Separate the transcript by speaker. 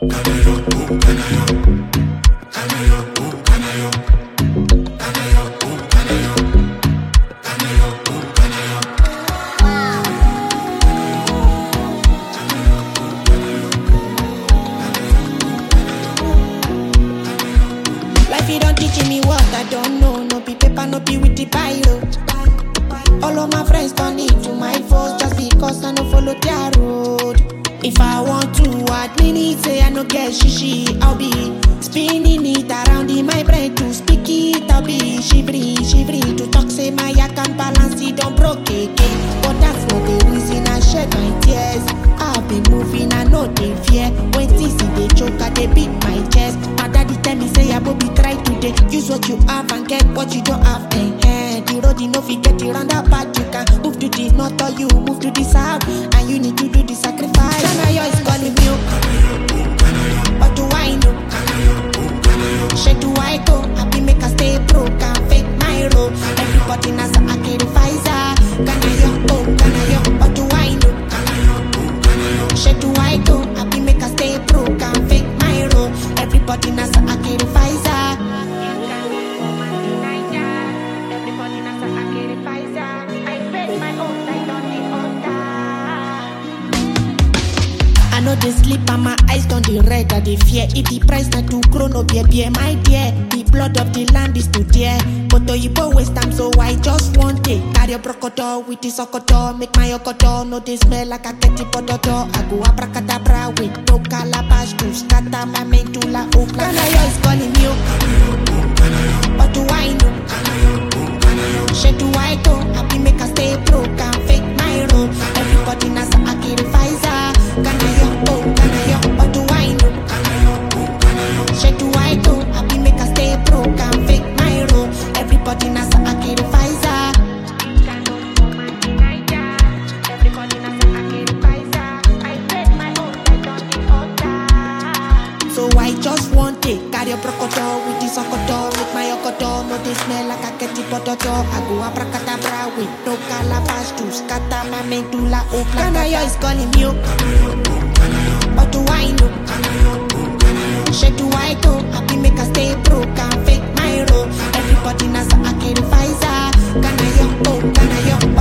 Speaker 1: Life you don't teach me what I don't know. No be paper, no be with the bio. All of my friends turn into my foes just because I no follow their road. If I want to admit it, say I no get shishi, I'll be spinning it around in my brain to speak it. I'll be shivering to talk, say my I can balance it, don't broke again. But that's not the reason I shed my tears. I've been moving, I know they fear. When see they choke, I they beat my chest. My daddy tell me say I will be try today. Use what you have and get what you don't have. The road you know if you get it round that part, you can move to the north or you move to the south, and you need to do the sacrifice. Kanayo is calling me, but do I know? Shit do I go? Happy make a stay broke and fake my role. Everybody knows I can't advisor. Kanayo, but do I know? Shit do I go? Happy make a stay broke and fake my role. Everybody knows I can't advisor. I know they sleep and my eyes don't the red and they fear. If the price not too grow, no be my dear. The blood of the land is too dear. But you both waste time, so I just want it. Carry a brocodo with the socodo. Make my okodo, no they smell like a ketty potato. I go abracadabra with no calabash to scatter my medulla. Oh, Kanayo is calling me. But do I know? Shit do I go? Happy make a stay broke and fake my role. Everybody knows I can't advisor. Kanayo, but do I know? Shit do I go? Happy make a stay broke and fake my role. Everybody knows I can't advisor. Everybody knows I can't advisor. I bet my own, I don't need order. So I just want it. Carry a brocodo with the socodo. Make my okodo, no they smell like a ketty potato. I go abracadabra with no calabash to scatter my medulla. Oh, Kanayo is calling me. But do I know? Shit do I go? Happy make a stay broke and fake my role. Everybody knows I can't advisor. Kanayo,